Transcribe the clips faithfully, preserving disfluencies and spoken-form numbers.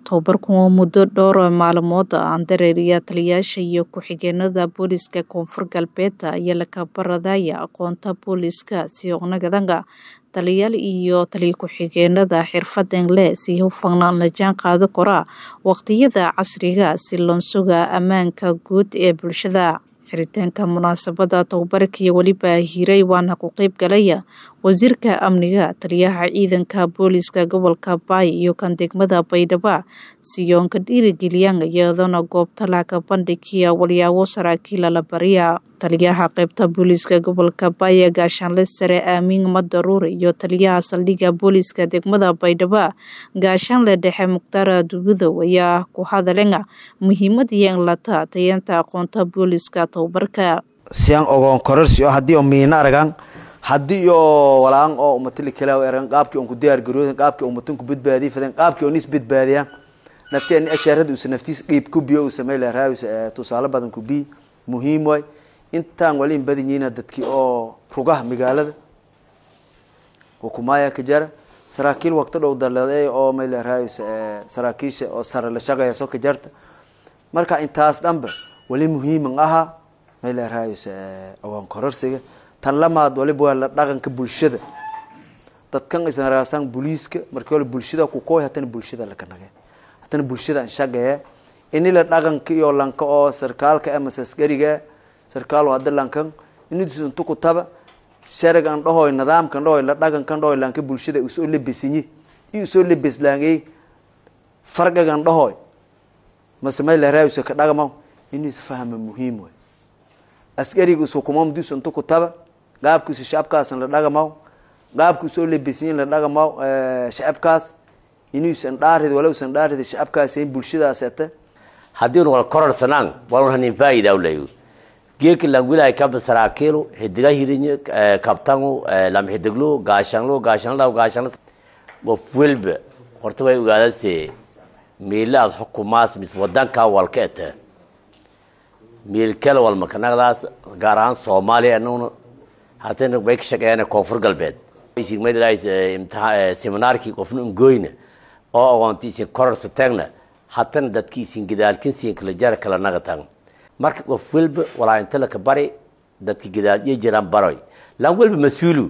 Tababarkan waa muddo dhowr maalmood ah dareeriya taliyayaasha iyo ku-xigeenada booliska Koonfur Galbeed ayaa la kabaradaya aqoonta booliska si ognagadaga taliyayaal iyo taliya ku-xigeenada xirfadan leh si hufan la jaan qaado kara waqtiyada casriga si loo sugaa ammaanka guud ee bulshada. Xiritaanka munaasabada tababarka iyo waliba hiray waana ku qayb galaya wasiirka amniga, taliyaha ciidanka booliska gobolka Bay iyo kan degmada Baydhabo si yoon ka dhiirigeliyaan iyadana goobta laga bandhigiya waliyaawo saraakiil la bariya. Taliyaha qaybta booliska gobolka Bay gaashaanle sare Aamin Madaruur iyo taliyaha saldhigga booliska degmada Baydhabo gaashaanle dhexe Mukhtaar Dubudo ayaa ku hadleen muhiimadda in la taatayanta aqoonta booliska tababarka. Siyaan ogoon kororsiyo haddii oo miina aragan haddii oo walaan oo umatili kala weeran qaabkii uu ku diyaar garooday qaabkii uu mutan ku badbaadiyay fadan qaabkii uu nis badbaadiya nafteen asharadu uu naftiis qeyb ku biyo uu sameeyay raayis tusaale badan ku bi muhiim way intaan wali badiyina dadkii oo rugaha magaalada hukuumaya ka jar saraakiil waqti dhow daladay oo meel raayis saraakiisha oo sare la shaqeeyo soo ka jarta marka intaas dhanba wali muhiim ah meel raayis ogoon kororsiga tan lamaad waliba la dhaqanka bulshada dadkan isna raasan booliska markii la bulshada ku kooy hatan bulshada la kanagay hatan bulshada shaqeeya in la dhaqanka iyo lanka oo sarkaalka ama askariga sarkaal wada lankan inuu intu ku taba sharagan dhahoy nidaamkan dhahoy la dhaqankan dhahoy lanka bulshada uu soo lebisinyi uu soo lebis laangay farqagan dhahoy masamay la raayso ka dhaqamo inuu fahmo muhiim way askariga soo kuma mudus intu ku taba qaabkiisa shacabkaas la dhaqamo qaabku soo lebisin la dhaqamo shacabkaas inuu san dhaarid walaw san dhaarid shacabkaas in bulshadaas ata hadii wal korar sanaan wal hanin faa'iido u leeyahay geek la wilay ka basaraakelo hidiga hirinyo kabtangu lam hidiglo gaashanlo gaashanlo gaashan wa fulba horta way ogaadasay meelaad xukuumaas mis wadanka walkeeta meel kale wal makanadaas gaaraan Soomaaliya inuu haatan way ka shaqeeyaan Koonfur Galbeed isig meelays imtixaan seminaarkii qofna goyna oo aqoontiisa kororsa taagna haatan dadkiisin gidaalkin si kala jar kala naqatan marka qof walba walaa inta la ka bari dadkii gidaal iyo jiraan baray lan walba mas'uulu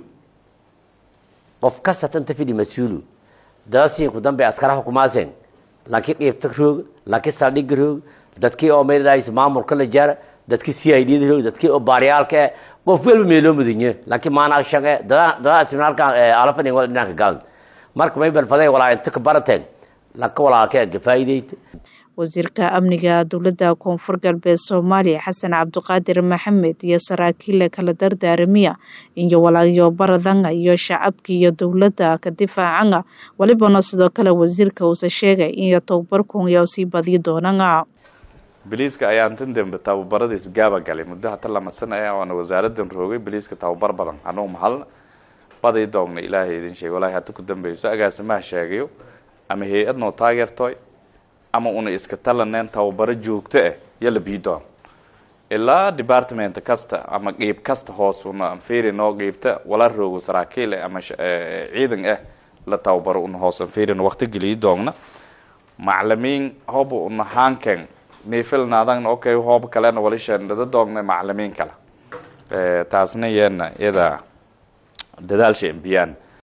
qof kasta tan tafidi mas'uulu daasi ku dambe askaraha xukuumaaseen laakiin qeybta roog laakiin saldhig roog dadkii oo meelays maamulka la jar dadkii C I D roog dadkii oo baariyaalka qof walba meelo mudanya laakiin maana shaqo dada dada seminaarka alafan wal dhanka gal marka may bal faday walaa inta ka barateen la ka walaa ka faa'iideeyay wasiirka amniga dowladda Koonfur Galbeed Soomaaliya Xasan Cabduqaadir Maxamed iyo saraakiil kala dardaarmiya iyo walaayo baradan iyo shacabka iyo dowladda ka difaacanga waliba sidoo kale wasiirka uu sheegay in tababarku uu sii badi doonaa biliiska ayaan tan dambe tababaradiis gaaba galay muddo hata lama sano ah oo wasaaraddan roogay biliiska tababar badan anoo mahal baday doogna ilaahay idin sheegay walaahi hata ku dambeeyso agaasimaha sheegayo ama hay'ad noo taageertay ama una iska talaneen tababaro joogto ah yala biidoon ilaa department kasta ama qeyb kasta hoos una fiirino qeybta wala roogo saraakiil ama ciidan ah la tababaro una hoos fiirino waqti galiyo doogna macallimiin hoob una hankan neefilnaadan okay hoob kalena wali shandada doogna macallimiin kala ee taasna yeena iyada dadaal shay biyaan